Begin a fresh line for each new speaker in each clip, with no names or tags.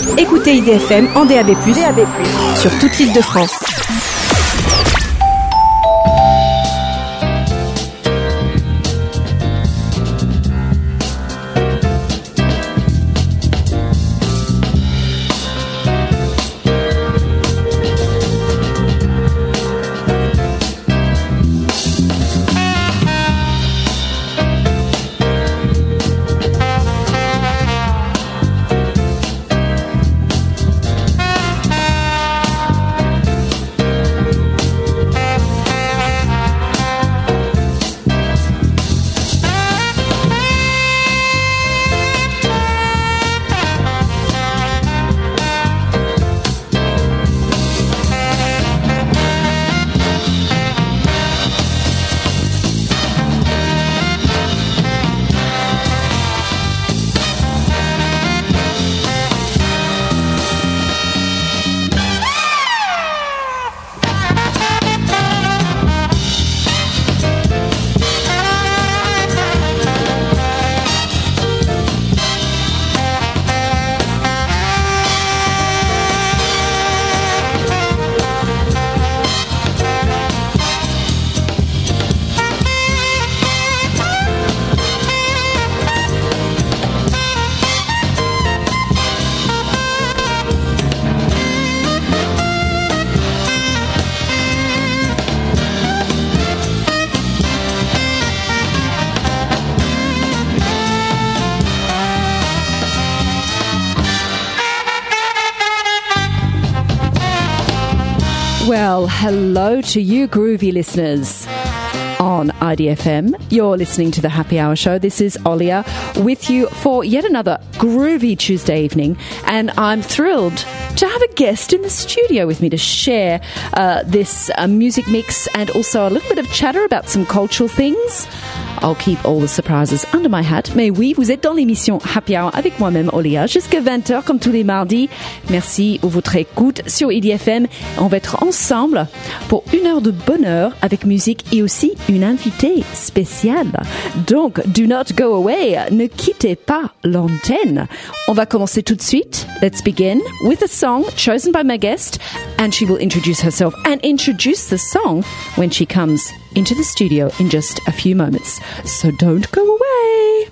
Écoutez IDFM en DAB+, sur toute l'île de France. Well, hello to you groovy listeners on IDFM. You're listening to the Happy Hour Show. This is Olia with you for yet another groovy Tuesday evening, and I'm thrilled to have a guest in the studio with me to share this music mix and also a little bit of chatter about some cultural things. I'll keep all the surprises under my hat. Mais oui, vous êtes dans l'émission Happy Hour avec moi-même, Olia, jusqu'à 20h comme tous les mardis. Merci pour votre écoute sur IDFM. On va être ensemble pour une heure de bonheur avec musique et aussi une invitée spéciale. Donc, do not go away. Ne quittez pas l'antenne. On va commencer tout de suite. Let's begin with a song chosen by my guest, and she will introduce herself and introduce the song when she comes into the studio in just a few moments. So don't go away.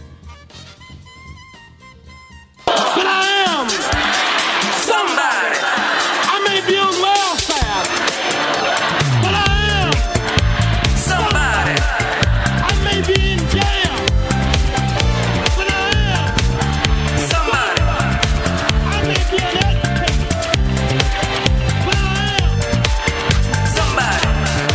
But I am somebody. I may be on welfare, but I am somebody. I may be in jail, but I am somebody. I may be an educator, but I am somebody.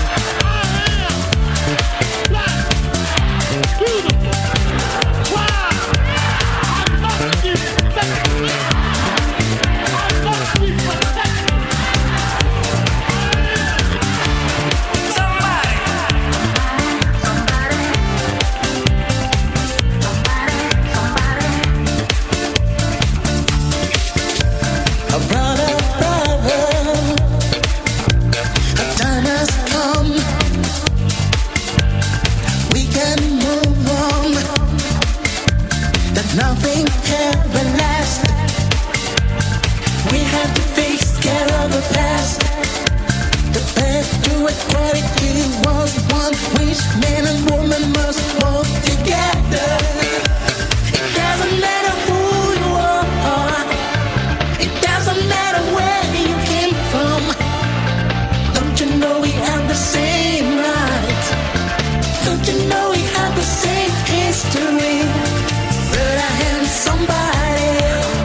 Nothing ever lasts. We have to face care of the past. The path to equality was one which man and woman must walk together. It doesn't matter who you are. It doesn't matter where you came from. Don't you know we have the same rights? Don't you know we have the same history? But I am somebody.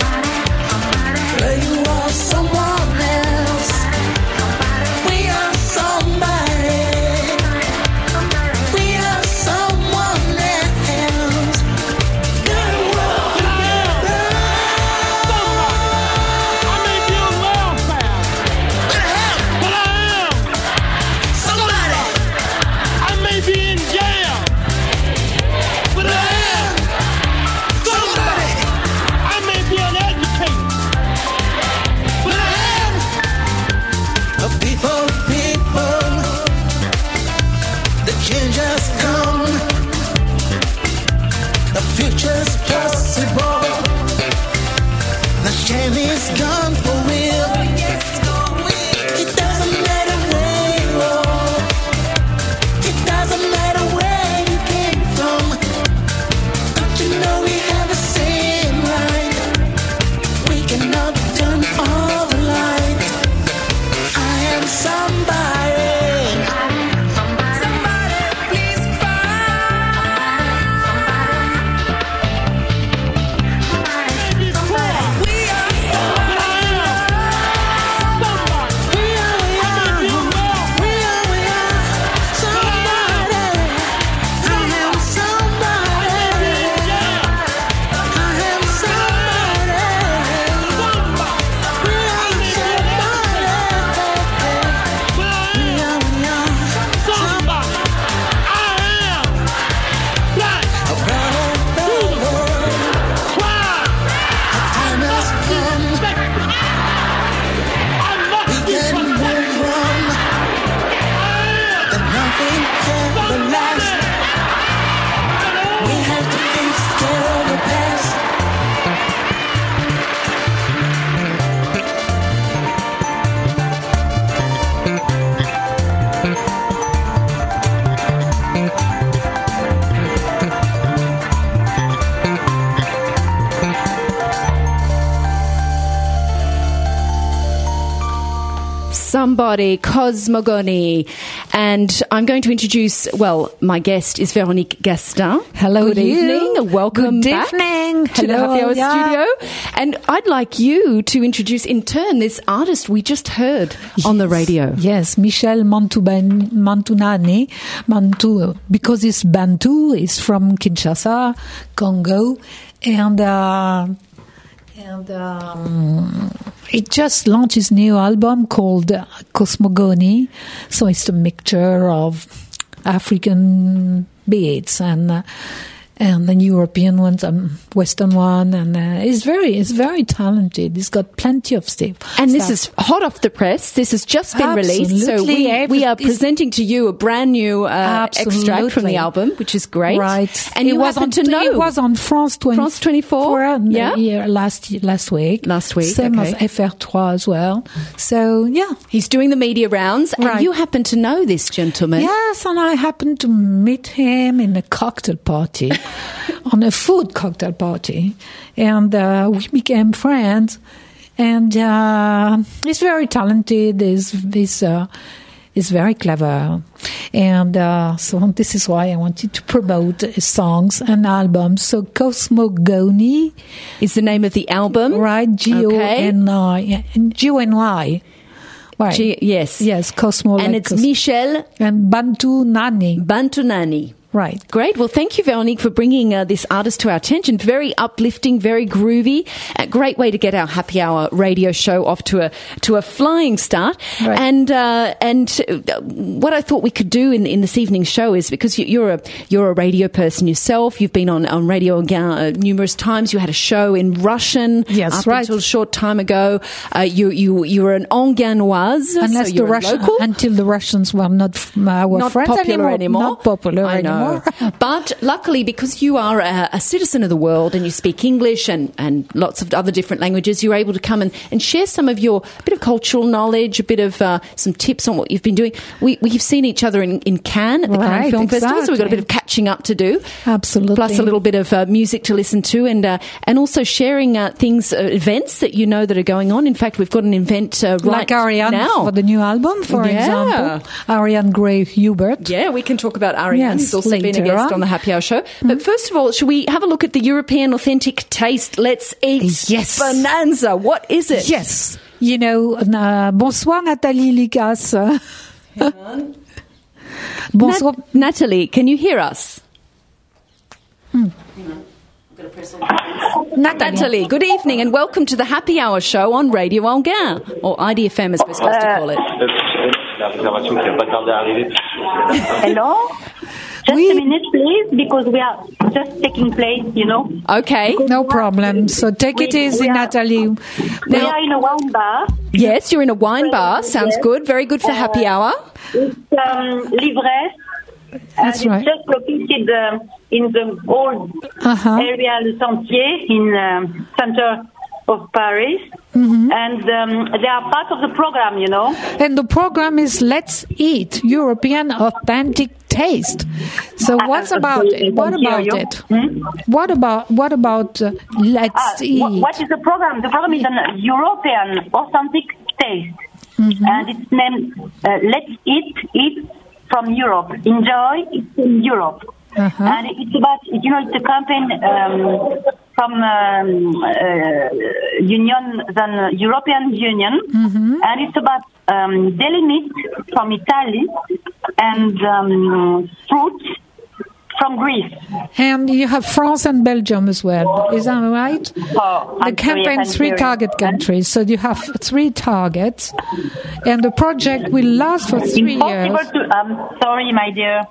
But you are someone else. We are somebody. We are someone and it's gone for real. It doesn't matter where you are. It doesn't matter where you came from. Don't you know we have the same right? We cannot turn all the lights. I am somebody.
Somebody, please we are
Somebody, Cosmogony. And I'm going to introduce, well, my guest is Véronique Gastin.
Hello,
Good evening. Welcome
Good
back
evening.
to the Happy Hour studio. And I'd like you to introduce in turn this artist we just heard on the radio.
Yes, Michel Mantunani. Mantu, because it's Bantu, it's from Kinshasa, Congo, and it just launched his new album called Cosmogony. So it's a mixture of African beats and the European ones, Western one, and he's very talented. He's got plenty of stuff.
And this is hot off the press. This has just been released, so we are presenting to you a brand new extract from the album, which is great.
Right,
and you happen to know
it was on France 24.
Yeah,
last week. Same
okay.
as FR3 as well. So yeah,
he's doing the media rounds, and you happen to know this gentleman.
Yes, and I happened to meet him in a cocktail party. On a food cocktail party, and we became friends. And he's very talented. He's very clever, and so this is why I wanted to promote his songs and albums. So Cosmogony
is the name of the album,
right? G-O-N-I, G-O-N-Y. Right.
Yes,
Cosmo,
and it's Michel
and Bantunani.
Right. Great. Well, thank you, Véronique, for bringing this artist to our attention. Very uplifting, very groovy. A great way to get our happy hour radio show off to a flying start.
Right.
And what I thought we could do in this evening's show is, because you're a radio person yourself, you've been on Radio numerous times. You had a show in Russian until a short time ago. You were an Anganoise,
unless
so you're local.
Until the Russians were not friends
popular anymore.
Not popular
I know. But luckily, because you are a citizen of the world and you speak English and lots of other different languages, you're able to come and share some of your bit of cultural knowledge, a bit of some tips on what you've been doing. We've seen each other in Cannes at the Cannes Film Festival, so we've got a bit of catching up to do.
Absolutely.
Plus a little bit of music to listen to, and also sharing events that you know that are going on. In fact, we've got an event right
like Ariane
now
for the new album, for example. Ariane Gray Hubert.
Yeah, we can talk about Ariane. He's also been a guest on the Happy Hour show. But first of all, should we have a look at the European authentic taste? Let's eat bonanza. What is it?
Yes. You know, bonsoir Nathalie Likas.
Bonsoir. Natalie, can you hear us? Natalie, good evening and welcome to the Happy Hour show on Radio Anguin, or IDFM as we're supposed to call it.
Hello? Just a minute, please, because we are just taking place, you know.
Okay.
No problem. So take it easy, Natalie.
We are in a wine bar.
Yes, you're in a wine bar. Sounds good. Very good for happy hour.
It's Livresse.
That's right.
It's just located in the old area, Le Sentier, in center of Paris, and they are part of the program, you know.
And the program is Let's Eat, European Authentic Taste. So what's about it? What about it? What about Let's Eat?
What is the program? The program is an European Authentic Taste, and it's named Let's Eat from Europe. Enjoy, it's in Europe. And it's about, you know, it's a campaign from the European Union, and it's about deli meat from Italy and fruit from Greece.
And you have France and Belgium as well, is that right? The campaign, three target countries, so you have 3 targets, and the project will last for 3 years.
Sorry, my dear.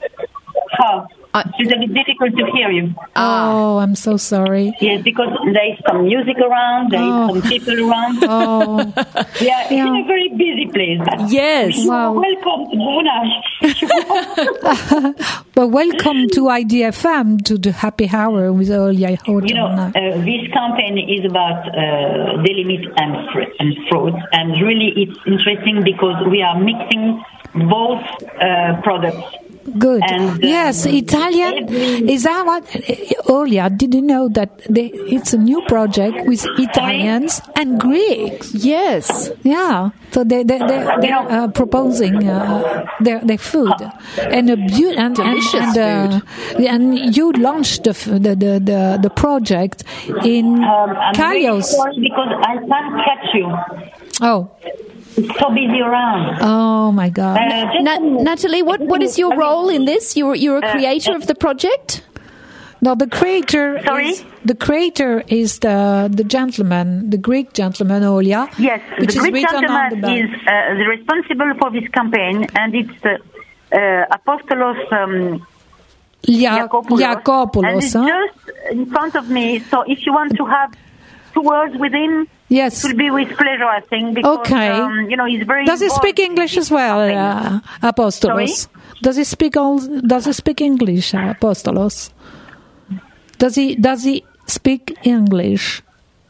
It's a bit difficult to hear you.
Oh, I'm so sorry.
Yes, because there is some music around, there is some people around. It's in a very busy place.
Yes.
Wow.
Welcome to Brunei.
But welcome to IDFM, to the Happy Hour with Olia Horton.
You know, this campaign is about deli meat and fruits, and really it's interesting because we are mixing both products.
Good.
And,
yes, Italian. Is that what? Olia, did you know that it's a new project with Italians and Greeks?
Yes.
Yeah. So they're proposing their food and
delicious food.
And you launched the project in
I'm
Caglios.
really sorry because I can't catch you.
Oh.
It's so busy around.
Oh my God.
Natalie, what is your role in this? You're a creator of the project?
No, the creator.
Sorry?
The creator is the gentleman, the Greek gentleman, Olia.
Yes,
which
the
is
Greek
written on the
gentleman is the responsible for this campaign, and it's Apostolos
Yakopoulos.
And it's just in front of me, so if you want to have 2 words with him,
yes,
it will be with pleasure, I think, because,
okay.
He's very
Does he speak
involved
English as well, Apostolos?
Sorry?
Does he speak English, Apostolos? Does he speak English?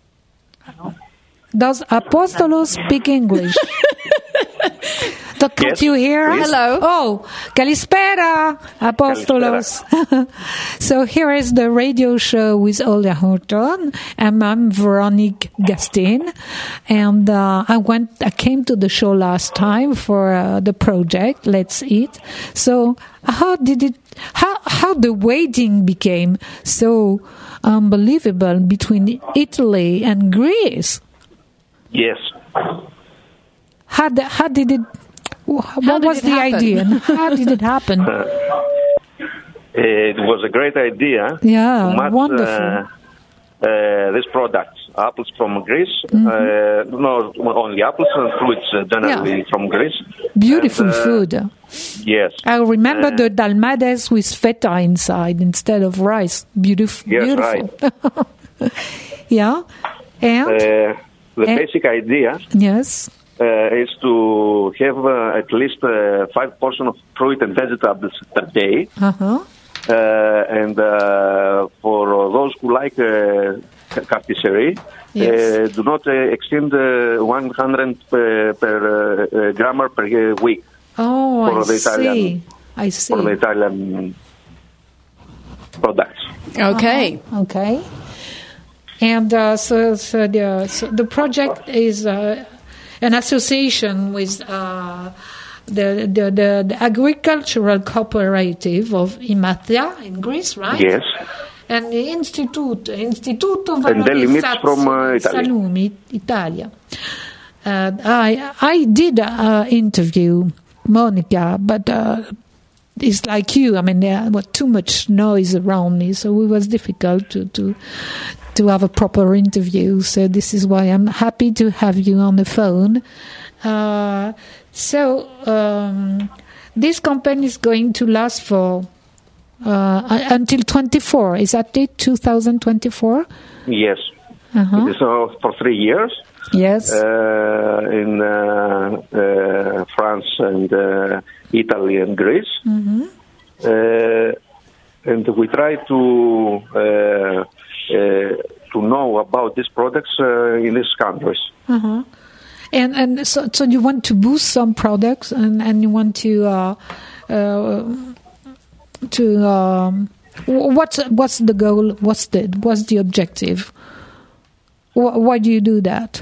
Does Apostolos speak English? Can't
Yes,
you hear us?
Hello.
Oh, Kalispera, Apostolos. So here is the radio show with Olia Horton, and I'm Veronique Gastin. And I came to the show last time for the project Let's Eat. So how the waiting became so unbelievable between Italy and Greece?
Yes.
How did it? What was the idea? And how did it happen?
It was a great idea.
Yeah,
to match,
wonderful.
This product, apples from Greece. Not only apples and fruits generally from Greece.
Beautiful
And,
food.
Yes.
I remember the dalmades with feta inside instead of rice. Beautiful.
Yes,
beautiful. Right. Yeah. And
the basic idea.
Yes.
Is to have at least 5 portions of fruit and vegetables per day. And for those who like catisserie,
yes.
Do not exceed 100 per gram per week.
Oh,
for the Italian,
I see.
For the Italian products.
Okay.
Okay. And so the project is an association with the agricultural cooperative of Imathia in Greece, right?
Yes.
And the Instituto
And deli meats from
Salumi, Italia. I did interview Monica, but it's like you. I mean, there was too much noise around me, so it was difficult to have a proper interview. So this is why I'm happy to have you on the phone. This campaign is going to last for until 24. Is that it? 2024?
Yes. It is for 3 years.
Yes.
In France and Italy and Greece. And we try to to know about these products in these countries.
Uh-huh. And so you want to boost some products, and you want to what's the goal? What's the objective? Why do you do that?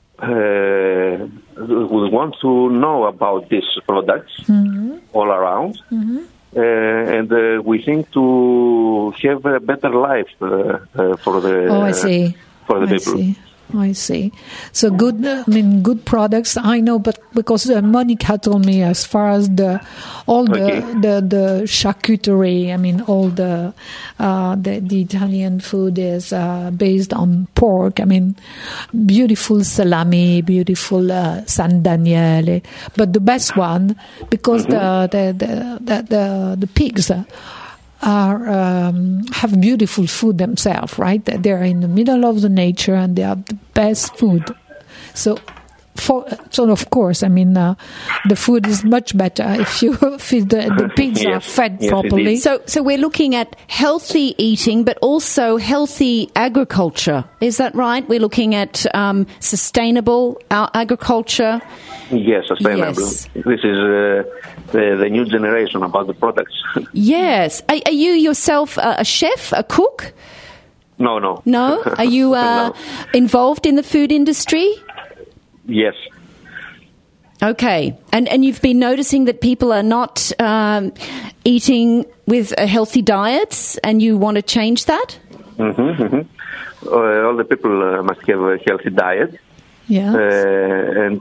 We want to know about these products all around, and we think to have a better life for the for the people.
I see. So good. Good products. I know, but because Monica told me, as far as the charcuterie. All the Italian food is based on pork. Beautiful salami, beautiful San Daniele. But the best one, because the pigs have beautiful food themselves, right? They're in the middle of the nature and they have the best food. So of course, the food is much better if you feed the pigs are fed properly.
So we're looking at healthy eating, but also healthy agriculture. Is that right? We're looking at sustainable agriculture.
Yes, sustainable.
Yes.
This is the new generation about the products.
Yes. Are you yourself a chef, a cook?
No.
No? Are you
No.
involved in the food industry?
Yes.
Okay. And you've been noticing that people are not eating with healthy diets, and you want to change that?
All the people must have a healthy diet.
Yeah.
And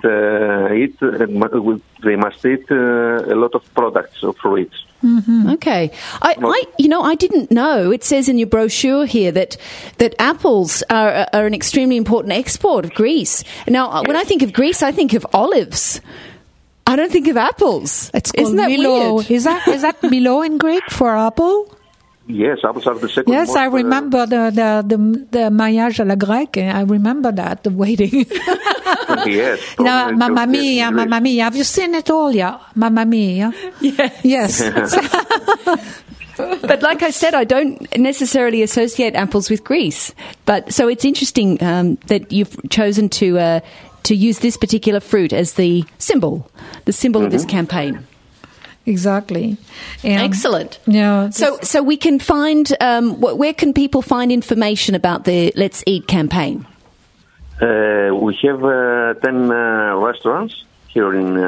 they must eat a lot of products of fruits.
Okay. I didn't know. It says in your brochure here that apples are an extremely important export of Greece. Now, when I think of Greece, I think of olives. I don't think of apples.
It's called
Isn't that
Milo.
weird?
Is that Milo in Greek for apple?
Yes, apples are the second.
Yes,
most,
I remember the mariage à la grecque. I remember that, the wedding.
Yes.
Mamma Mia, Mamma Mia. Have you seen it all? Yeah, Mamma Mia. Yes.
But like I said, I don't necessarily associate apples with Greece. But so it's interesting that you've chosen to use this particular fruit as the symbol of this campaign.
Exactly. And
excellent.
Yeah.
So we can find where can people find information about the Let's Eat campaign?
We have 10 restaurants here in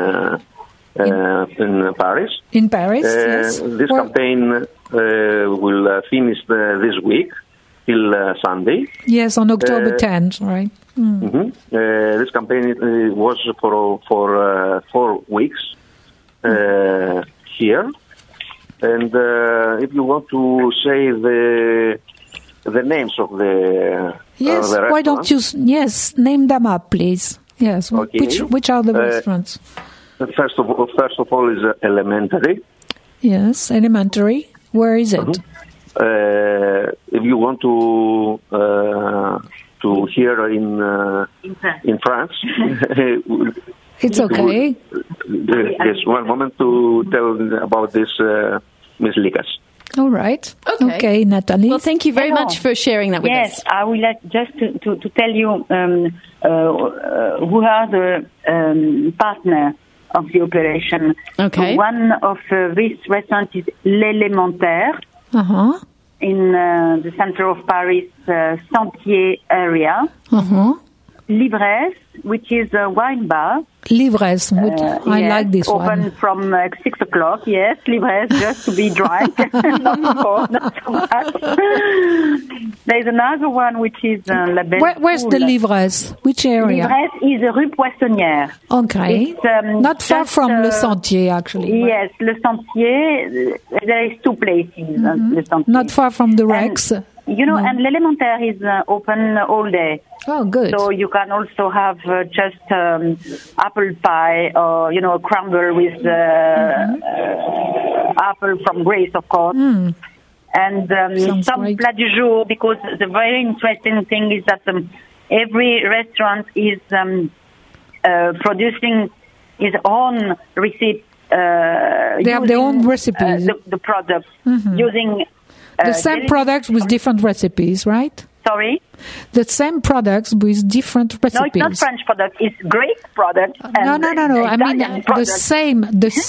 Paris.
In Paris, yes.
This campaign will finish this week till Sunday.
Yes, on October 10th, right?
This campaign was for 4 weeks. Here, and if you want to say the names of the the
why don't you name them up, please? Yes,
okay.
Which are the restaurants?
First of all is Elementary.
Yes, Elementary. Where is it?
If you want to hear in France.
It's okay.
There's one moment to tell about this, Ms. Likas.
All right.
Okay,
Natalie.
Well, thank you very much for sharing that with us.
Yes, I would like just to tell you who are the partners of the operation.
Okay.
One of these restaurants is L'Élémentaire in the center of Paris, Sentier area. L'ivresse, which is a wine bar.
L'ivresse, I like this
open
one.
from 6 o'clock, yes, l'ivresse, just to be drunk. not so much. There's another one which is La Belle
Where's the L'ivresse? Which area?
L'ivresse is Rue Poissonnière.
Okay.
It's,
not far from Le Sentier, actually.
Yes, Le Sentier, there is 2 places. Le Sentier.
Not far from the Rex.
And L'Élémentaire is open all day.
Oh, good.
So you can also have just apple pie or, a crumble with apple from Greece, of course. And some
great.
plat du jour, because the very interesting thing is that every restaurant is producing its own recipe.
They have their own recipes.
The products using...
the same products with different recipes, right?
Sorry?
The same products with different
No,
recipes.
it's not French product. It's Greek product.
No.
And
I mean
Italian
the
product.
same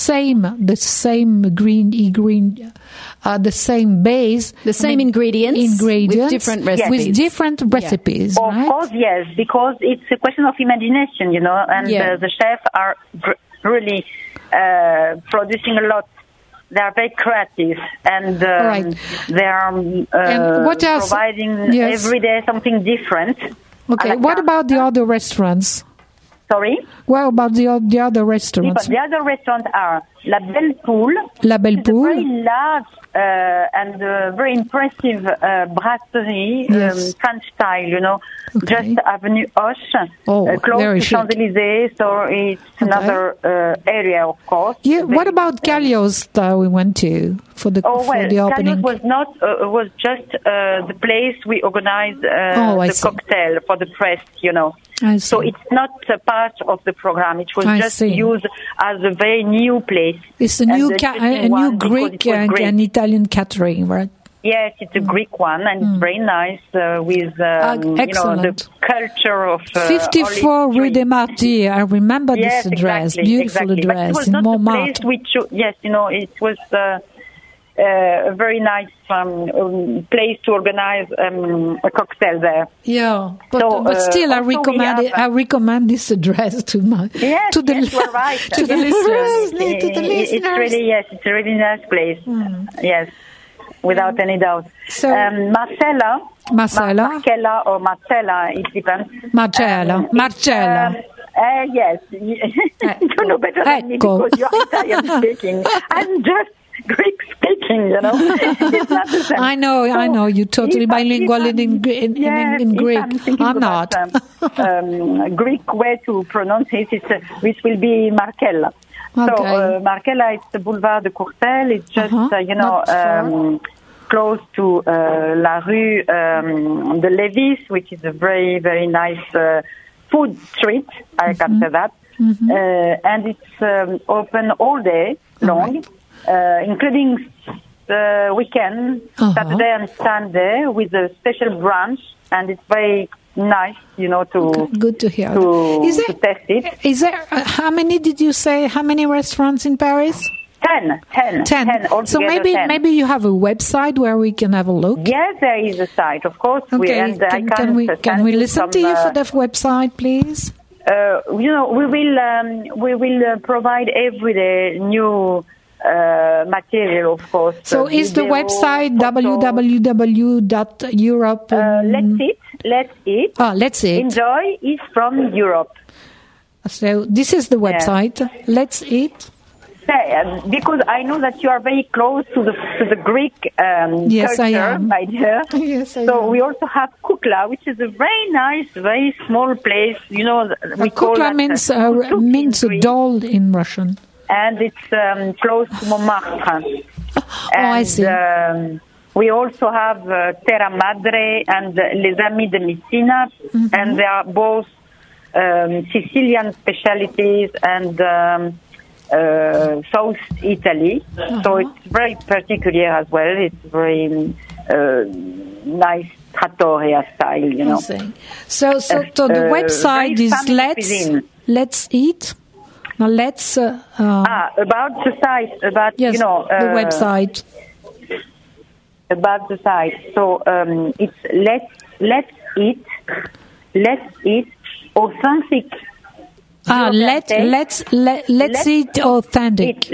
the same base,
The same ingredients with different recipes.
with different recipes,
Of
right?
course, yes, because it's a question of imagination, and the chefs are really producing a lot. They are very creative, and
Right.
they are
And what else?
providing
Yes.
every day something different.
Okay.
à la
What
carte.
about the other restaurants?
Sorry?
What about the other restaurants?
The other restaurants are La Belle Poule.
La Belle
It's a
Poule.
very large and very impressive brasserie,
Yes.
French style,
Okay.
just Avenue Hoche,
Oh,
close
very
to
chic.
Champs-Élysées, so it's another area, of course.
Yeah. What
Very-
about Cagliostro that we went to for the
Oh,
for
well,
the opening?
Cagliostro was not, was just the place we organized
I
the
see.
cocktail for the press,
I
So
see.
it's not a part of the program. It was
I
just
see.
used as a very new place.
It's a
And
new
the
a
second
new
one, because
Greek
it was great.
and Italian catering, right?
Yes, it's a Greek one, and it's very nice with the
excellent.
culture of
54
olive
Rue
tree.
des Martyrs. I remember
Yes,
this address,
exactly,
beautiful
exactly. But it
address
was
in
not the
Montmartre.
place we chose. Yes, it was a very nice place to organize a cocktail there.
Yeah, but,
So,
but still, I
also we
recommend
have-
I recommend this address to my
Yes,
to the
yes, you are right.
to the listeners. To the
It's
listeners.
really it's a really nice place. Yes, without any doubt.
So-
Marcella, Marcella or Marcella, it depends.
Marcella,
It's,
Marcella.
yes, you know better than me
Ecco.
because you're Italian speaking. I'm just Greek speaking. It's not the same.
I know. You're totally
if I-
bilingual
if I'm-
in
yes,
in
if
Greek.
I'm thinking
I'm
about,
not.
Greek way to pronounce it, which will be Marcella.
Okay.
So Marcella is the Boulevard de Courcelles. It's just
Not far.
close to La Rue de Lévis, which is a very very nice food street. I can say that, and it's open all day long. Including weekend, Saturday and Sunday, with a special brunch, and it's very nice, to
Good to hear.
to test it.
Is there how many did you say? How many restaurants in Paris?
10 altogether.
So maybe you have a website where we can have a look.
Yes, there is a site, of course.
Okay. Can we listen to you for the website, please?
We will provide every day new material, of course.
So is the
video,
website
photos.
www.europe?
Let's eat.
Let's eat.
Enjoy is from Europe.
So this is the website. Let's eat.
Because I know that you are very close to the Greek
Yes,
culture,
I am.
my dear.
Yes, I
so
am.
we also have Kukla, which is a very nice, very small place. We call
Kukla
that
means a doll in Russian.
and it's close to Montmartre.
I see.
We also have Terra Madre and Les Amis de Messina, and they are both Sicilian specialities and South Italy. So it's very particular as well. It's very nice trattoria style,
I see. So the website
very
is
family cuisine.
Let's eat. Now let's
about the site, about
yes, the website.
About the site. So it's let's eat authentic.
Let's eat authentic.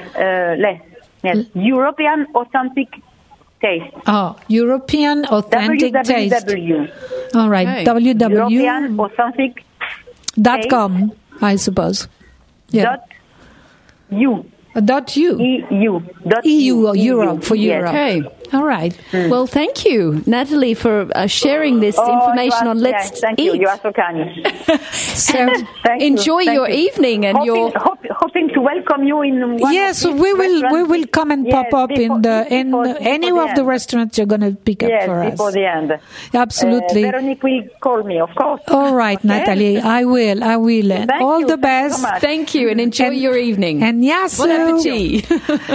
European authentic taste.
European authentic taste.
www.
All right,
Okay.
European authentic
www.com, I suppose. Yeah.
.eu.
.eu.
EU.
EU or Europe for
Yes.
Europe.
Okay.
All right.
Well, thank you, Natalie, for sharing this information on Let's
yes, thank
Eat.
you. You are so kind.
So
Thank you,
Enjoy
thank
your
you.
evening and
hoping to welcome you in one
Yes,
of these
we will
restaurants.
come and
Yes,
pop up in
before
any
the
of the
end.
restaurants you're going to pick up
Yes,
for us.
before the end.
Absolutely.
Veronique will call me, of course.
All right,
Okay?
Natalie, I will.
Thank
All
you,
the
thank you
best.
so much.
Thank you, and enjoy your evening.
And yes,
Bon appetit.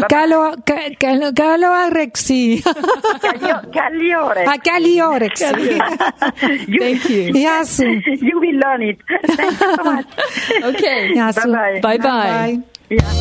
Calorexy.
Cagliore.
Caliorexy.
Thank you.
Yes.
You will learn it. Thank you so much.
Okay.
Yes.
Bye-bye.
Bye-bye.
Yeah.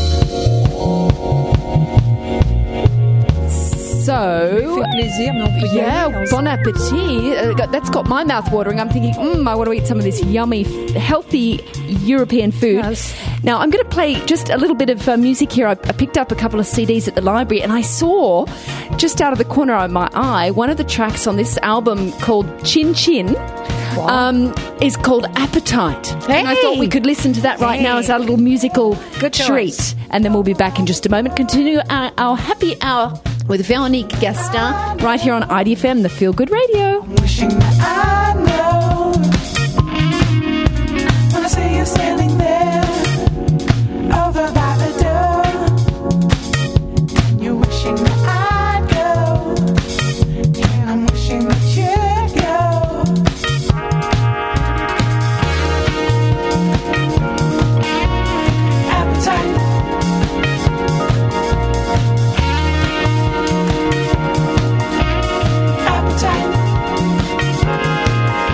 So,
Plaisir, mais on peut y
yeah,
aller
bon appetit. That's got my mouth watering. I'm thinking, I want to eat some of this yummy, healthy European food.
Yes.
Now, I'm going to play just a little bit of music here. I picked up a couple of CDs at the library, and I saw, just out of the corner of my eye, one of the tracks on this album called Chin Chin. Is called Appetite. And I thought we could listen to that right now as our little musical
Good
treat.
choice.
And then we'll be back in just a moment. Continue our happy hour with Veronique Gaston right here on IDFM, the Feel Good Radio.
Wishing that I know when I see you standing there over by the door, and you're wishing that I'd go, and I'm wishing that you'd go. Appetite. Appetite.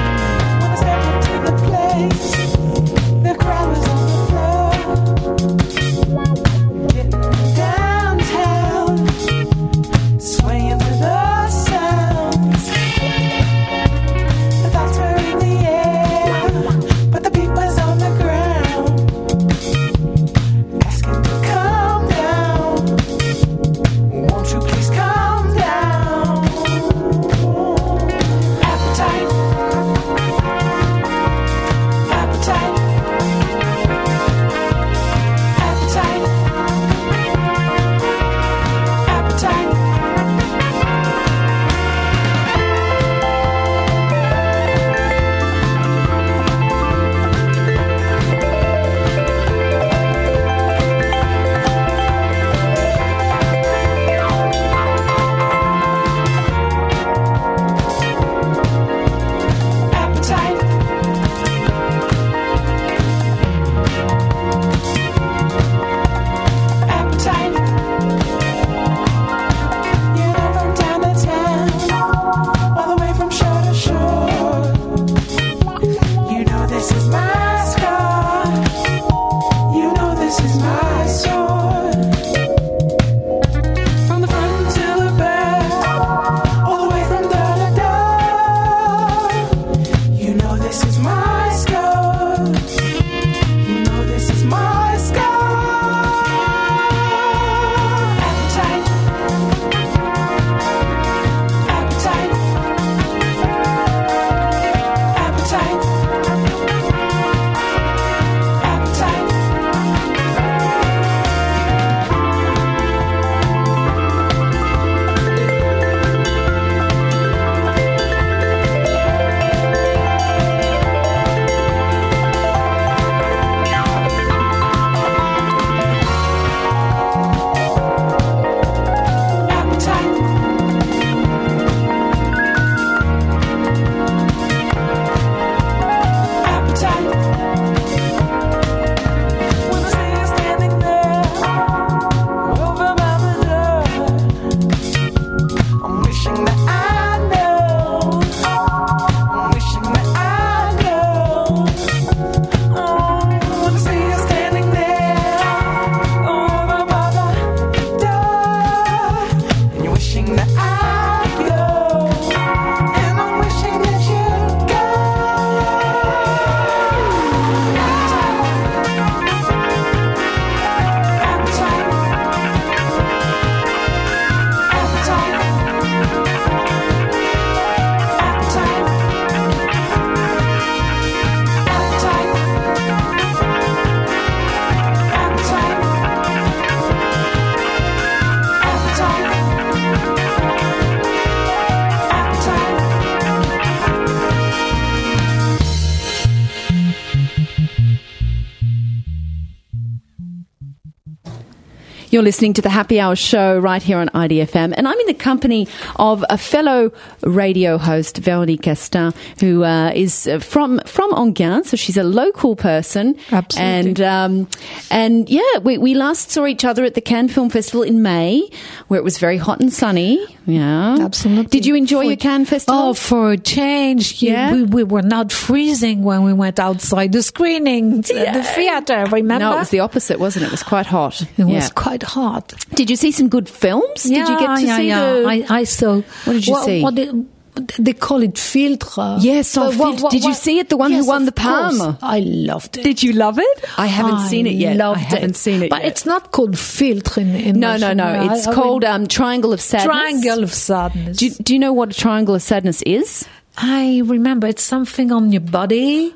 You're listening to the Happy Hour show right here on IDFM, and I'm in the company of a fellow radio host, Véronique Castin, who is from Enghien, so she's a local person.
Absolutely.
And yeah, we last saw each other at the Cannes Film Festival in May, where it was very hot and sunny. Yeah,
absolutely.
Did you enjoy your Cannes Festival?
Oh, for a change, we were not freezing when we went outside the screening at the theater. Remember?
No, it was the opposite, wasn't it? It was quite hot.
It was quite hot.
Did you see some good films? Did you get to see
I saw.
What did you see?
What they call it filtre.
Yes, filtre. Did you see it? The one who won the Palme?
Course. I loved it.
Did you love it? I haven't seen it yet. I haven't seen it
but
yet.
It's not called filtre in
No. It's called Triangle of Sadness.
Triangle of Sadness.
Do you know what a Triangle of Sadness is?
I remember it's something on your body.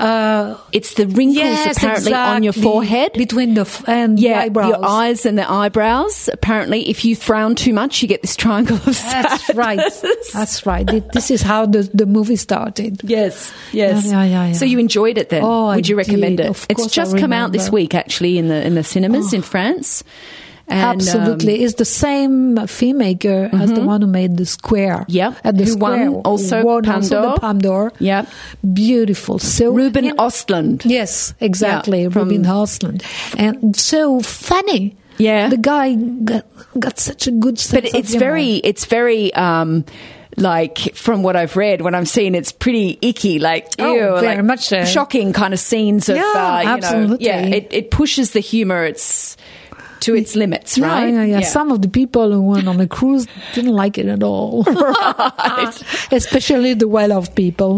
It's the wrinkles apparently on your forehead.
Between the eyebrows.
Your eyes and the eyebrows. Apparently, if you frown too much, you get this triangle of sadness.
That's right. This is how the movie started.
Yes.
Yeah.
So you enjoyed it then?
Oh,
would you recommend it?
Of
It's just come out this week, actually, in the cinemas in France. And,
absolutely. It's the same filmmaker as the one who made The Square.
Yeah.
At the
who
Square.
won also the
Palme d'Or.
Yeah.
Beautiful. So
Ruben Östlund.
Yes, exactly. Ruben Östlund. And so funny.
Yeah.
The guy got such a good sense
But it's very like, from what I've read, when I'm seeing, it's pretty icky, like, ew,
very
like
much so.
shocking kind of scenes of,
absolutely.
It pushes the humor to its limits, right?
Yeah. Some of the people who went on the cruise didn't like it at all.
Right.
Especially the well-off people.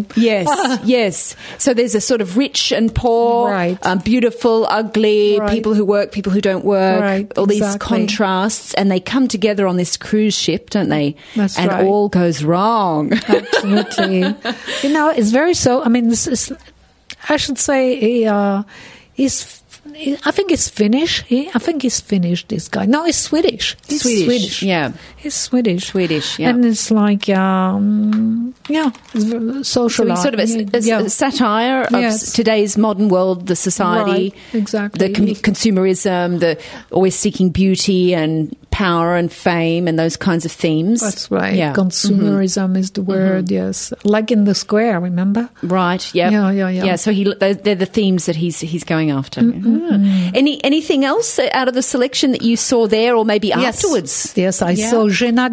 Yes. So there's a sort of rich and poor,
right.
Beautiful, ugly,
right.
people who work, people who don't work,
right.
all these
exactly.
contrasts, and they come together on this cruise ship, don't they?
That's
and
right.
all goes wrong.
Absolutely. It's very so. I mean, this is, I should say, I think he's Finnish. I think he's Finnish, this guy. No, he's Swedish. He's Swedish.
Yeah.
He's Swedish.
Yeah.
And it's like, it's very social.
So he's sort of a satire of today's modern world, the society.
Right, exactly.
The consumerism, the always seeking beauty and power and fame and those kinds of themes.
That's right.
Yeah.
Consumerism is the word, yes. Like in The Square, remember?
Right, yeah. Yeah, so they're the themes that he's going after. Anything else out of the selection that you saw there, or maybe afterwards?
Yes, I saw Zhena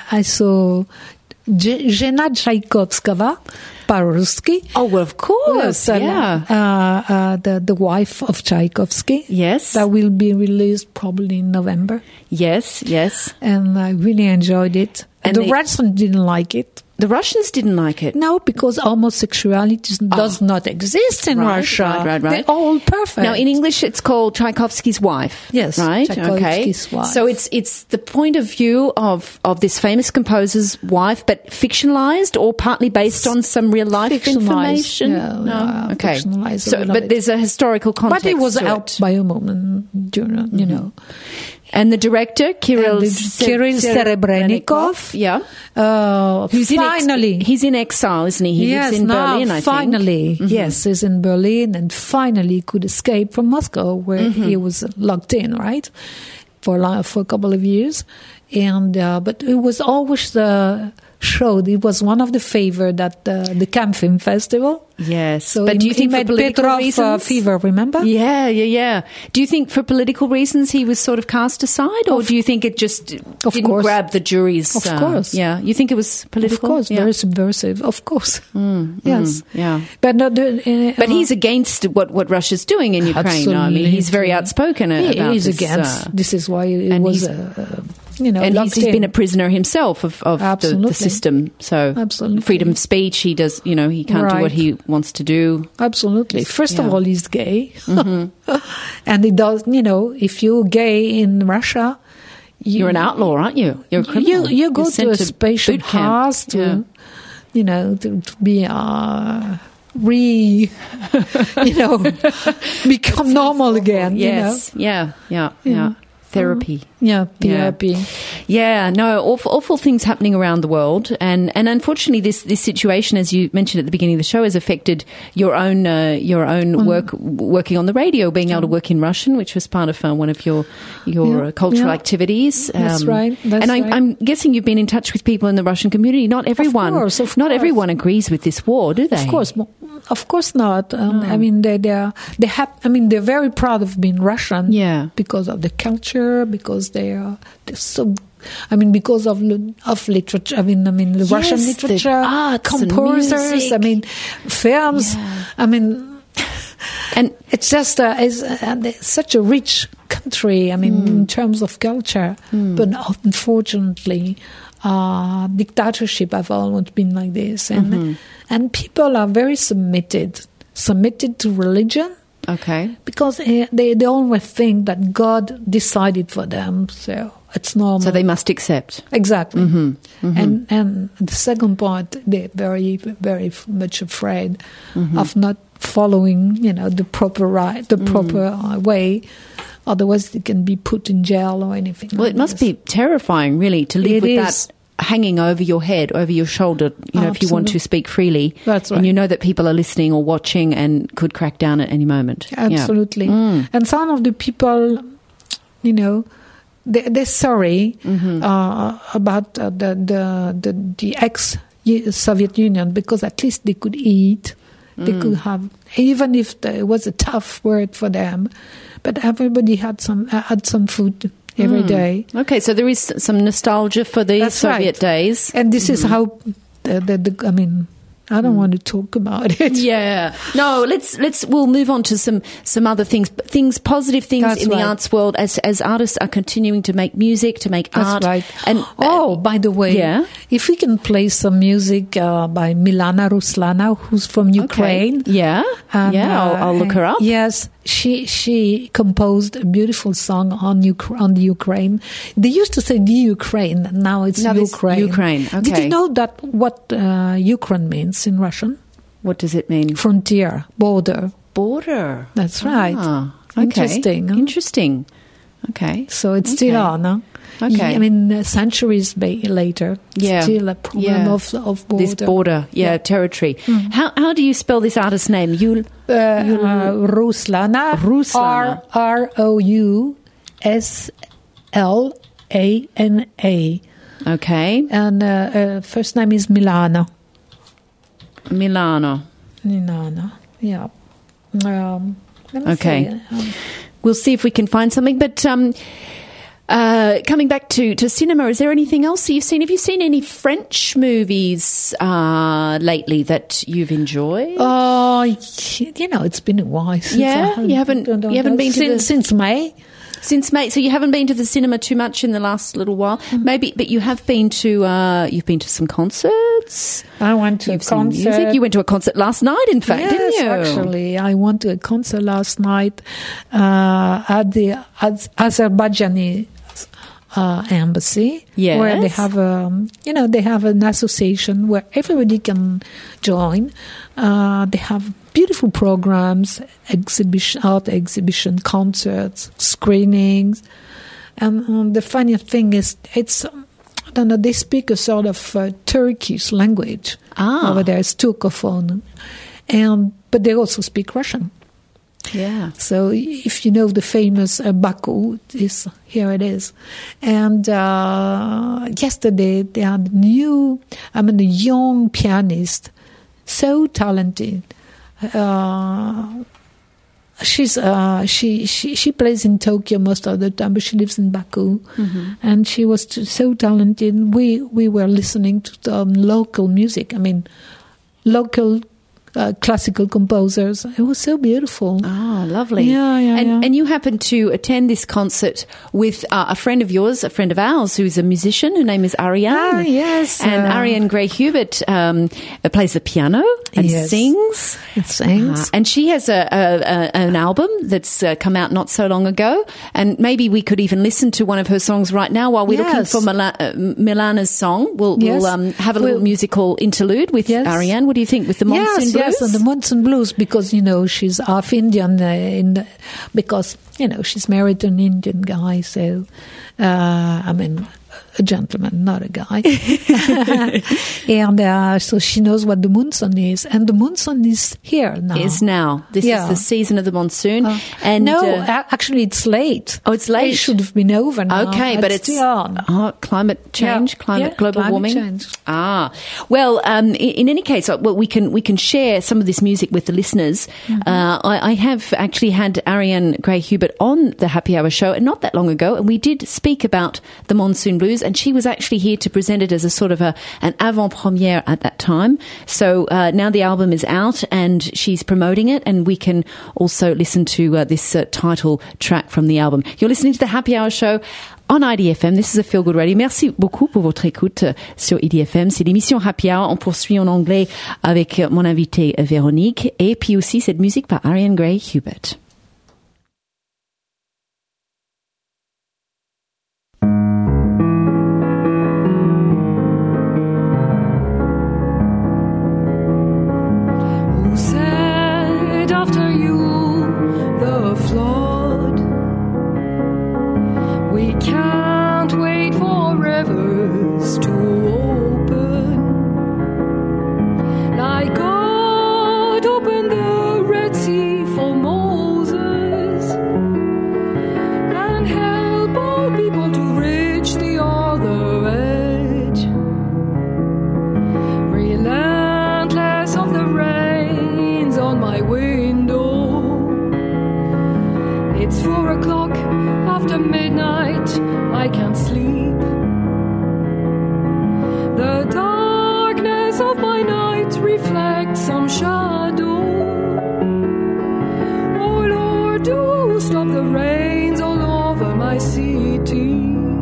Tchaikovskaya, по-русски.
Oh, well, of course,
the wife of Tchaikovsky.
Yes.
That will be released probably in November.
Yes.
And I really enjoyed it. And the Russians didn't like it.
The Russians didn't like it.
No, because homosexuality does not exist in Russia.
Right.
They're all perfect.
Now, in English, it's called Tchaikovsky's Wife.
Yes,
right.
Tchaikovsky's wife.
So it's the point of view of this famous composer's wife, but fictionalized or partly based on some real life information. Okay. So, but there's a historical context.
But it was out by a woman, you know.
And the director, Kirill
Serebrennikov.
Yeah.
Who's
he's in exile, isn't he? He lives in Berlin, I think.
Finally, yes, he's in Berlin, and finally could escape from Moscow, where he was locked in, right, for a couple of years. And but it was always showed. It was one of the favorites at the Cannes Film Festival.
Yes,
so
but do you think
he
for political reasons?
Fever, remember?
Yeah. Do you think for political reasons he was sort of cast aside, or do you think it just didn't grab the jury's?
Of course.
Yeah. You think it was political?
Of course, very subversive. Of course. Yes.
Yeah.
But
but he's against what Russia's doing in Ukraine.
Absolutely.
I mean, he's very outspoken about
he's
this.
Against. This is why it was.
And he's been a prisoner himself of the system. So freedom of speech, he does. He can't do what he wants to do.
Absolutely. First of all, he's gay, and he does. If you're gay in Russia,
you're an outlaw, aren't you? You're a criminal.
You go to a special house to be become normal again.
Yes. Yeah. Therapy.
Yeah, therapy.
Yeah, no, awful things happening around the world, and unfortunately, this situation, as you mentioned at the beginning of the show, has affected your own working on the radio, being able to work in Russian, which was part of one of your cultural activities.
That's right.
And I'm guessing you've been in touch with people in the Russian community. Not everyone, not everyone agrees with this war, do they?
Of course not. I mean, they're very proud of being Russian.
Yeah,
because of the culture, because they're so. I mean, because of literature. I mean, the Russian literature,
arts,
composers. I mean, films.
Yeah.
I mean,
and
it's just it's such a rich country. I mean, in terms of culture, but unfortunately, dictatorship have always been like this, and people are very submitted to religion.
Okay.
Because they always think that God decided for them, so it's normal. So
they must accept.
Exactly. And the second part, they're very, very much afraid of not following, the proper way. Otherwise, they can be put in jail or anything.
Well, it must be terrifying, really, to live with that hanging over your head, over your shoulder, if you want to speak freely.
That's right.
And you know that people are listening or watching and could crack down at any moment.
Absolutely. Yeah. And some of the people, they're sorry about the ex-Soviet Union, because at least they could eat. They could have, even if it was a tough word for them, but everybody had some food every day.
Okay, so there is some nostalgia for the Soviet days.
And this is how, I don't want to talk about it.
Yeah. No, we'll move on to some other things, positive things in the arts world as artists are continuing to make music, to make art.
Right.
And
by the way, if we can play some music by Milana Ruslana, who's from Ukraine.
Okay. Yeah.
And,
I'll look her up.
Yes. She composed a beautiful song on the Ukraine. They used to say the Ukraine. Now it's Ukraine.
Ukraine. Okay.
Did you know that what Ukraine means in Russian?
What does it mean?
Frontier, border.
Border.
That's right.
Okay.
Interesting.
Okay.
So it's still on. Huh?
Okay.
I mean, centuries later, still a problem of border.
This border, territory. How do you spell this artist's name?
Ruslana. Rouslana.
Okay.
And first name is Milana.
Milana,
yeah.
Okay. We'll see if we can find something, but... coming back to cinema, is there anything else that you've seen? Have you seen any French movies lately that you've enjoyed?
It's been a while. Since
you haven't been
since May.
Since May, so you haven't been to the cinema too much in the last little while, maybe. But you have been to some concerts.
I went to a concert.
Music. You went to a concert last night, in fact, didn't you?
Yes, actually, I went to a concert last night at the Azerbaijani embassy, where they have they have an association where everybody can join. They have beautiful programs, art exhibition, concerts, screenings, and the funny thing is, it's they speak a sort of Turkish language over there. It's Turkophone, but they also speak Russian.
Yeah.
So if you know the famous Baku, here it is. And yesterday they had a young pianist, so talented. She plays in Tokyo most of the time, but she lives in Baku, and she was so talented. We were listening to the local music. Local classical composers. It was so beautiful.
Oh, lovely.
Yeah.
And you happened to attend this concert with a friend of yours, a friend of ours, who's a musician. Her name is Ariane.
Yes.
And Ariane Gray-Hubert plays the piano and sings.
It sings.
And she has an album that's come out not so long ago. And maybe we could even listen to one of her songs right now while we're looking for Milana's song. We'll have a little musical interlude with Ariane. What do you think? With the monsoon blowing?
Yes, and the monsoon blues, because, she's half Indian, because, she's married to an Indian guy, so, a gentleman, not a guy. And so she knows what the monsoon is. And the monsoon is here now.
This is the season of the monsoon.
Actually, it's late.
Oh, it's late?
It should have been over now.
Okay, but it's
still on.
Climate change, global warming.
Change.
Well, in any case, we can share some of this music with the listeners. I have actually had Ariane Gray Hubert on the Happy Hour show not that long ago, and we did speak about the monsoon blues, and she was actually here to present it as a sort of an avant-premiere at that time. So now the album is out and she's promoting it, and we can also listen to this title track from the album. You're listening to the Happy Hour show on IDFM. This is a Feel Good Radio. Merci beaucoup pour votre écoute sur IDFM. C'est l'émission Happy Hour. On poursuit en anglais avec mon invité Véronique, et puis aussi cette musique par Ariane Gray Hubert.
After you, the flood. We can't wait for rivers to open. Like God opened the Red Sea for Moses, and help all people to reach the other edge. Relentless of the rains on my window. It's 4 o'clock after midnight, I can't sleep. The darkness of my night reflects some shadow. Oh Lord, do stop the rains all over my city.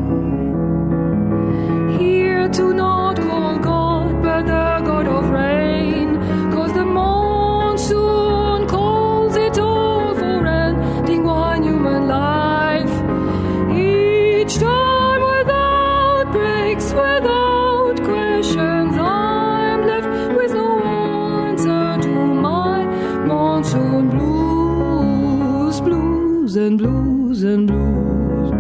Here to not call God, but the God of rain, 'cause the monsoon calls it all for ending one human life. Each time without breaks, without questions, I'm left with no answer to my monsoon blues, blues and blues and blues.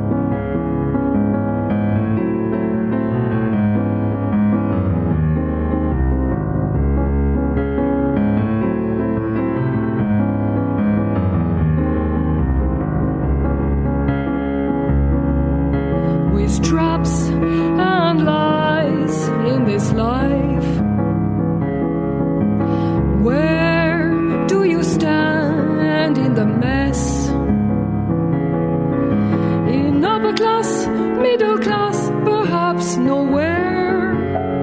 With traps and lies in this life, where do you stand in the mess? In upper class, middle class, perhaps nowhere.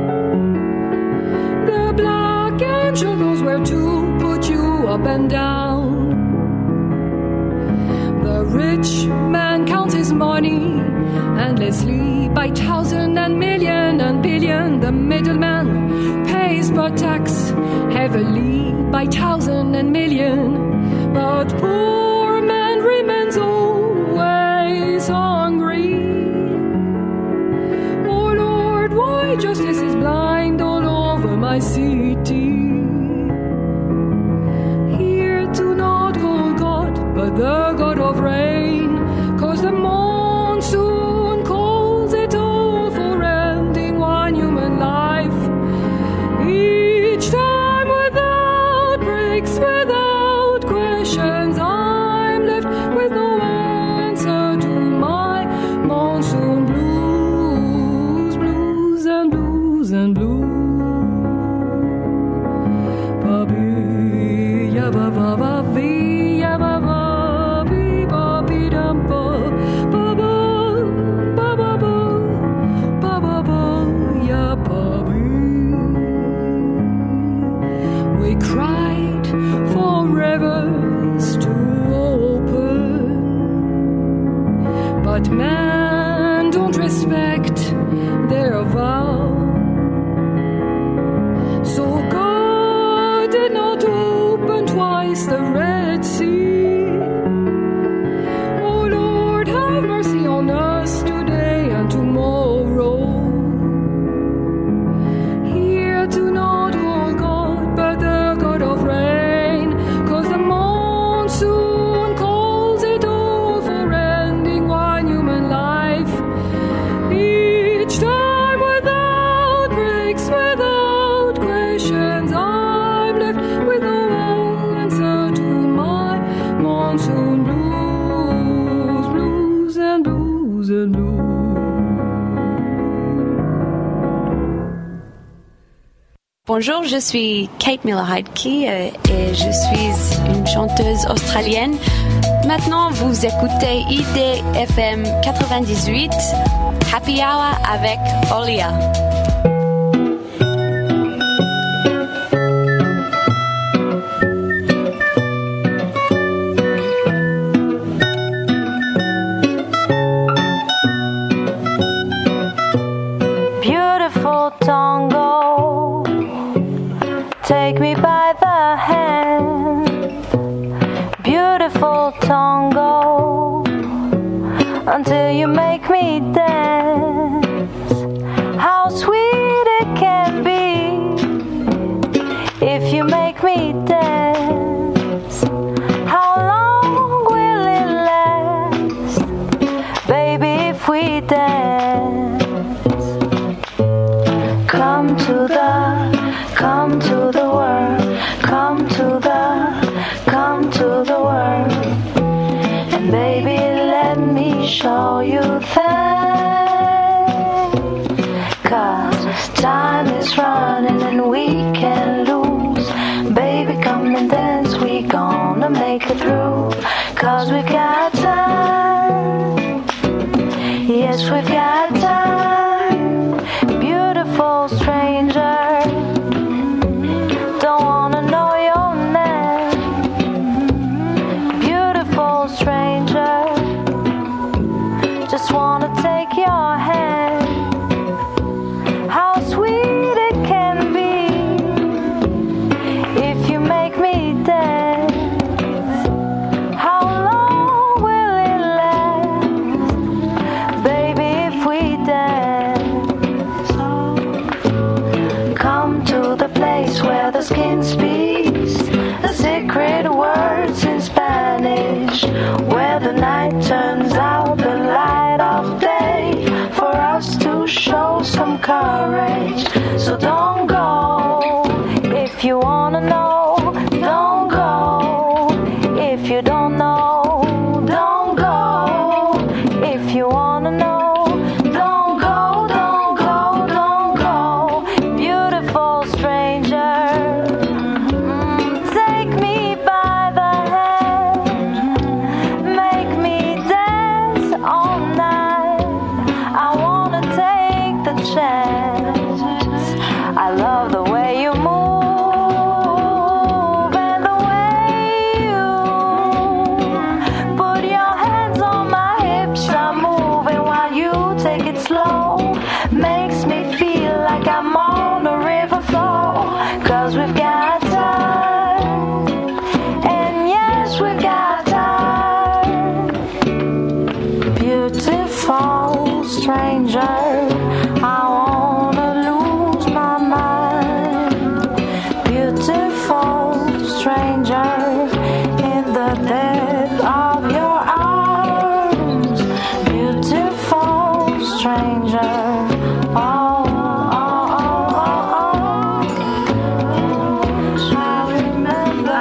The black angel knows where to put you up and down. The rich man counts his money endlessly by thousand and million and billion. The middleman pays per tax heavily by thousand and million. But poor man remains always hungry. Oh Lord, why justice is blind all over my city. Here to not call God, but the God of rain, 'cause the monsoon calls it all for ending one human life. Each time without breaks, without questions, I'm left with no answer to my monsoon blues, blues and blues and blues. Babi, ya ba ba ba bi, ya ba ba bi ba bi dum ba, ba ba ba ba ba, ba ba ba ya ba bi. We cried for rivers to open, but men don't respect their vow. So God did not open twice the Red Sea. Oh Lord, have mercy on us today and tomorrow. Here to not call God, but the God monsoon blues, blues and blues and blues.
Bonjour, je suis Kate Miller-Heidke et je suis une chanteuse australienne. Maintenant, vous écoutez IDFM 98, Happy Hour avec Olia.
Beautiful tango, take me by the hand. Beautiful tango, until you make me dance. How sweet it can be if you make me dance. How long will it last, baby, if we dance? Come to the world, come to the world, and baby, let me show you that. 'Cause time is running and we can't lose. Baby, come and dance, we gonna make it through. 'Cause we've got time, yes, we've got time. Beautiful stranger, don't wanna know your name. Beautiful stranger, just wanna take your hand. How sweet it can be if you make me dance. How long will it last, baby, if we dance? Come to the place where the skin speaks the secret words in Spanish, where the night turns out the light of day, for us to show some courage. So don't go if you wanna know, don't go if you don't know, don't go if you wanna know, don't go, don't go, don't go. Beautiful stranger, take me by the hand, make me dance all night. I wanna take the chance. I love the way you move and the way you put your hands on my hips. I'm moving while you take it slow. Makes me feel like I'm on a river flow. 'Cause we've got time, and yes, we've got time. Beautiful stranger, I wanna lose my mind. Beautiful stranger, in the depth of your arms. Beautiful stranger, oh, oh, oh, oh, oh. I remember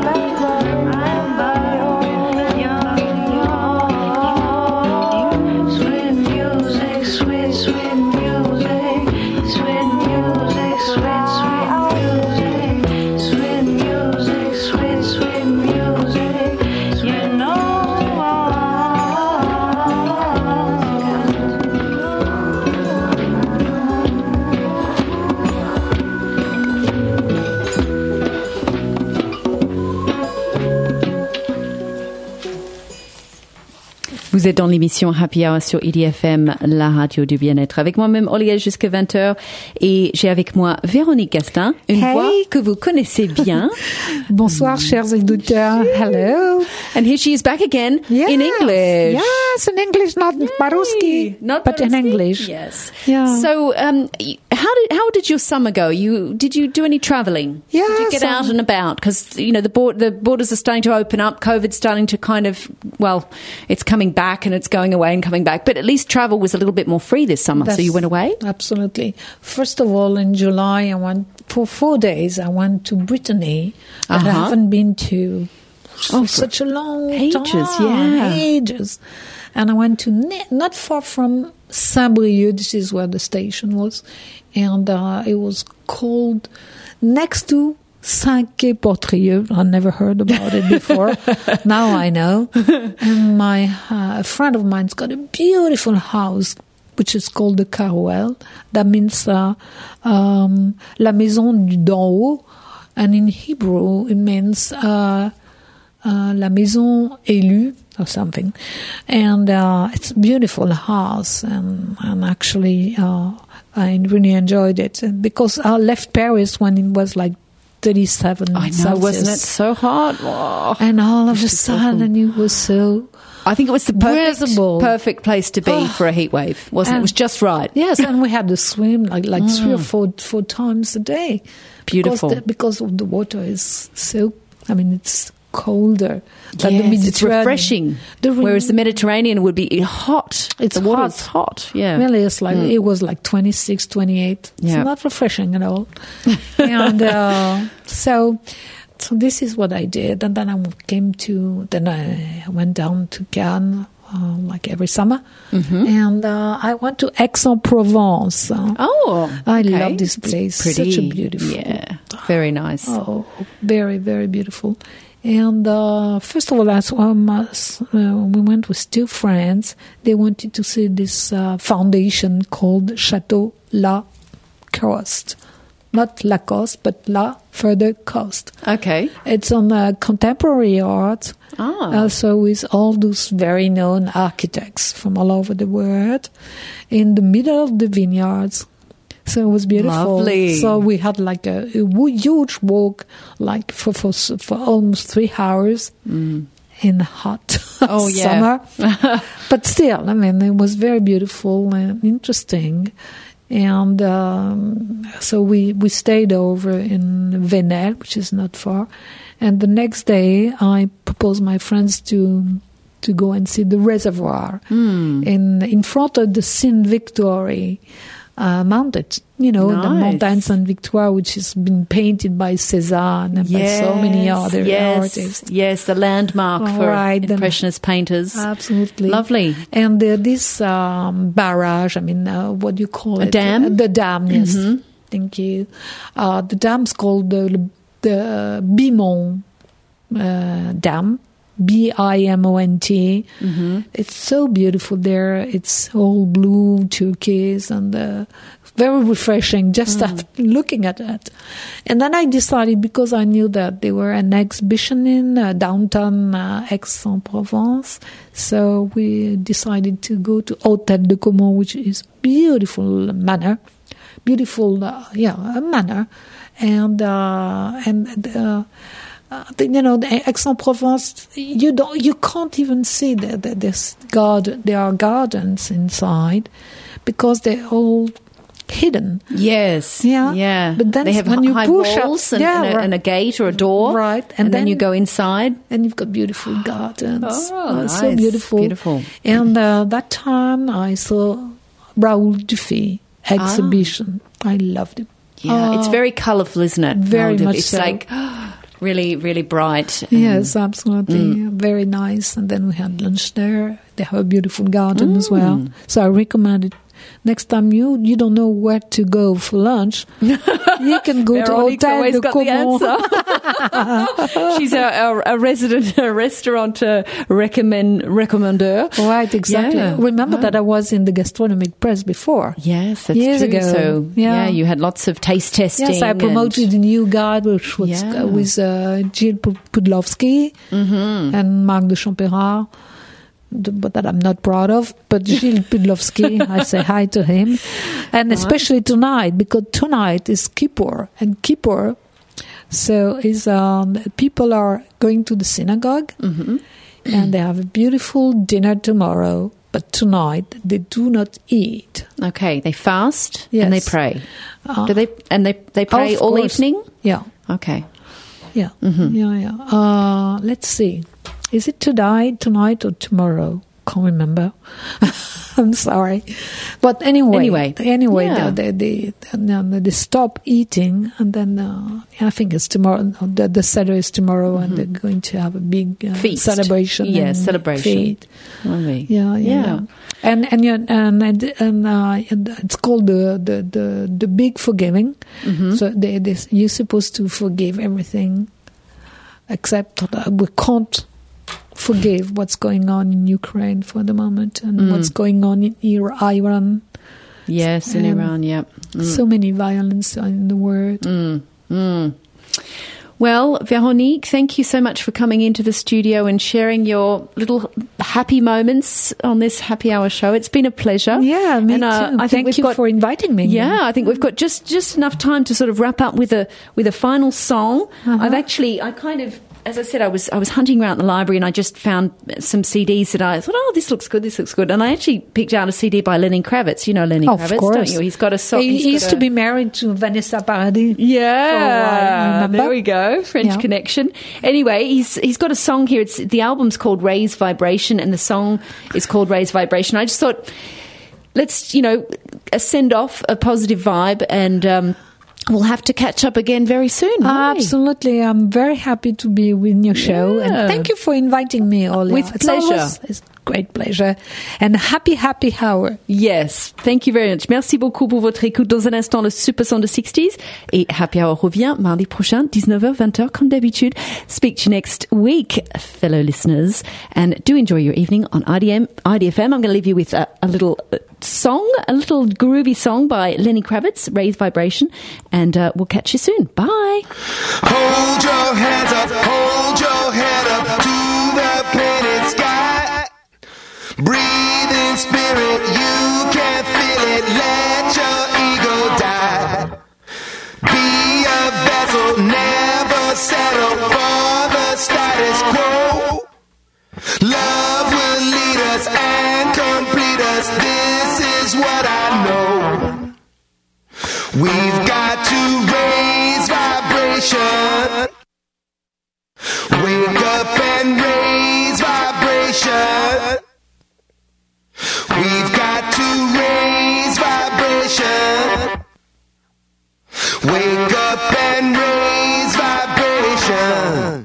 your sweet music, sweet, sweet music, sweet music, sweet, sweet music, sweet music, sweet, sweet music, you know.
Vous êtes dans l'émission Happy Hour sur IDFM, la radio du bien-être. Avec moi-même, Olia, jusqu'à 20h. Et j'ai avec moi Véronique Gastin, une voix que vous connaissez bien.
Bonsoir, chers auditeurs. Hello.
And here she is back again in English.
Yes, in English, not Baruski, but in English.
Yes.
Yeah.
So, how did your summer go? Did you do any travelling?
Yeah.
Did you get out and about? Because the borders are starting to open up. COVID's starting to kind of, well, it's coming back and it's going away and coming back. But at least travel was a little bit more free this summer. So you went away?
Absolutely. First of all, in July, I went for 4 days. I went to Brittany. That I haven't been to for such a long
ages,
time. Ages. And I went to not far from Saint-Brieuc. This is where the station was. And it was called next to Saint-Quay-Portrieux. I never heard about it before. Now I know. And a friend of mine's got a beautiful house, which is called the Carouel. That means La Maison d'en haut. And in Hebrew, it means La Maison élue or something. And it's a beautiful house. And actually, I really enjoyed it. Because I left Paris when it was like 37
I know,
Celsius.
wasn't it so hot? Oh.
And all of a sudden, it was so...
I think it was the perfect place to be for a heat wave, wasn't it? It was just right.
Yes, and we had to swim like 3 or 4 times a day.
Beautiful.
Because the water is so, it's colder. Than
Yes,
the Mediterranean.
it's refreshing. Whereas the Mediterranean would be hot.
It's
the water's hot. Yeah.
Really, it was like 26, 28.
Yeah.
It's not refreshing at all. And so this is what I did. And then I went down to Cannes, like every summer. Mm-hmm. And I went to Aix-en-Provence. I love this place.
Pretty.
Such a beautiful.
Yeah, very nice.
Oh, very, very beautiful. And first of all, we went with 2 friends. They wanted to see this foundation called Chateau Lacoste. Not Lacoste, but La Further Coast.
Okay.
It's on contemporary art. Also with all those very known architects from all over the world in the middle of the vineyards. So it was beautiful.
Lovely.
So we had like a huge walk, like for almost 3 hours in hot summer. But still, it was very beautiful and interesting. And so we stayed over in Venelle, which is not far. And the next day, I proposed my friends to go and see the reservoir in front of the Sainte-Victoire mountain. The Montagne Sainte-Victoire, which has been painted by Cézanne and by so many other artists.
Yes, the landmark for Impressionist painters.
Absolutely.
Lovely.
And this barrage, what do you call it?
A dam?
The dam, yes. Mm-hmm. Thank you. The dam's called the Bimont Dam. Bimont. Mm-hmm. It's so beautiful there. It's all blue, turquoise, and very refreshing just after looking at it. And then I decided, because I knew that there were an exhibition in downtown Aix-en-Provence, so we decided to go to Hôtel de Caumont, which is beautiful manor. A manor. And the Aix-en-Provence, you can't even see this garden. There are gardens inside because they're all hidden.
Yes.
Yeah. But then
they have
when you
high
push
walls
up,
and a gate or a door.
Right.
And then you go inside.
And you've got beautiful gardens.
Nice.
So beautiful.
Beautiful.
And that time I saw Raoul Dufy exhibition. I loved it.
Yeah, it's very colourful, isn't it?
Very much
it's
so.
Like really, really bright.
Yes, absolutely. Very nice. And then we had lunch there. They have a beautiful garden as well. So I recommend it. Next time you don't know where to go for lunch, you can go to Hôtel de Caumont.
She's a resident restaurant recommendeur.
Right, exactly.
Yeah.
Remember that I was in the gastronomic press before.
Yes, that's
years
true.
ago.
So you had lots of taste testing.
Yes, I promoted a new guide which was with Gilles Pudlowski and Marc de Champérat. But that I'm not proud of. But Gilles Pudlowski, I say hi to him. And especially tonight, because tonight is Kippur. And Kippur, so is people are going to the synagogue and they have a beautiful dinner tomorrow. But tonight, they do not eat.
Okay, they fast
yes.
and they pray. Do they? And they pray all evening?
Yeah.
Okay.
Yeah. Let's see. Is it tonight or tomorrow? Can't remember. I'm sorry, but anyway,
yeah.
they stop eating, and then I think it's tomorrow. The Seder is tomorrow, and they're going to have a big
feast
celebration.
Yes, celebration.
Feast.
Lovely.
Yeah. And it's called the big forgiving. So you're supposed to forgive everything, except we can't forgive what's going on in Ukraine for the moment, and what's going on in Iran.
Yes, in Iran, yeah.
So many violence in the world.
Well, Veronique, thank you so much for coming into the studio and sharing your little happy moments on this happy hour show. It's been a pleasure.
Yeah, me too.
I think
Thank you for inviting me.
Yeah, I think we've got just enough time to sort of wrap up with a final song. As I said, I was hunting around the library and I just found some CDs that I thought, this looks good. And I actually picked out a CD by Lenny Kravitz. You know Lenny Kravitz, don't you? He's got a song.
He used to be married to Vanessa Paradis.
Yeah, there we go. French connection. Anyway, he's got a song here. The album's called Raise Vibration and the song is called Raise Vibration. I just thought, let's, send off a positive vibe and... we'll have to catch up again very soon.
Absolutely. I'm very happy to be in your show. Yeah. And thank you for inviting me, Olia.
With pleasure.
It's great pleasure. And happy hour.
Yes. Thank you very much. Merci beaucoup pour votre écoute. Dans un instant, le Super Son de 60s. Et Happy Hour revient mardi prochain, 19h, 20h, comme d'habitude. Speak to you next week, fellow listeners. And do enjoy your evening on IDFM. I'm going to leave you with a little song, a little groovy song by Lenny Kravitz, Raise Vibration. And we'll catch you soon. Bye.
Hold your hands up, hold your head up to the painted sky. Breathe in spirit, you can feel it, let your ego die. Be a vessel, never settle for the status quo. Love will lead us and complete us, this is what I know. We've got to raise vibration. Wake up and raise vibration. We've got to raise vibration. Wake up and raise vibration.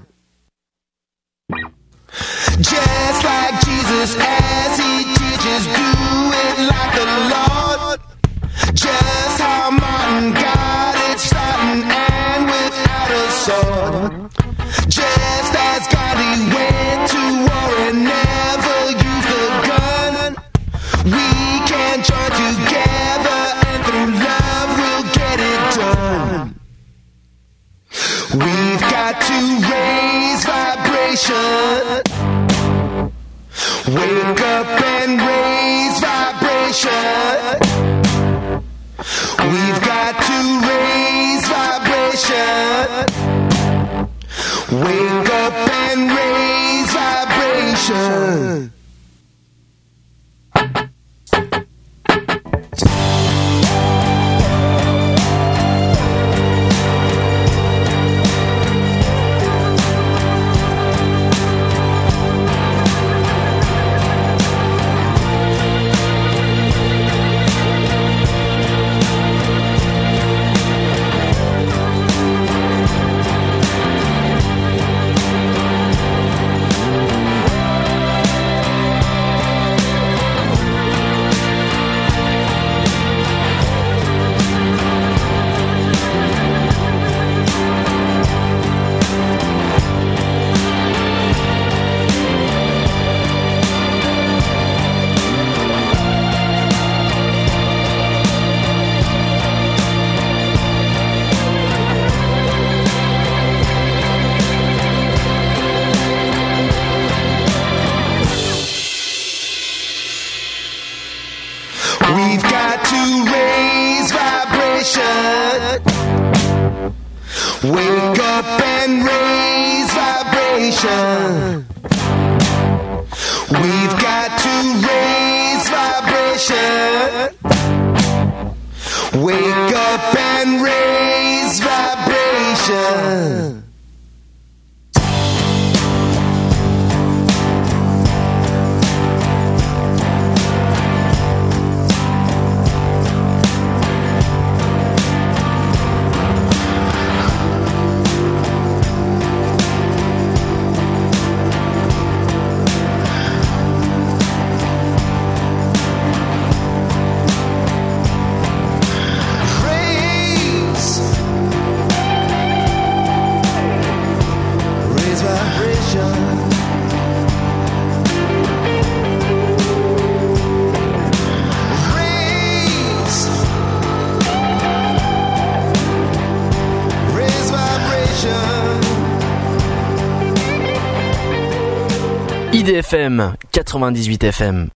Just like Jesus as he teaches, do it like the Lord. Just how Martin got it starting and without a sword. Just as Gandhi went to war and never used a gun. We can join together and through love we'll get it done. We've got to raise vibration. Wake up and raise vibration. We've got to raise vibration. Wake up and raise vibration. We've got to raise vibration. Wake up and raise vibration. We've got to raise vibration. Wake up and raise vibration.
IDFM 98 FM.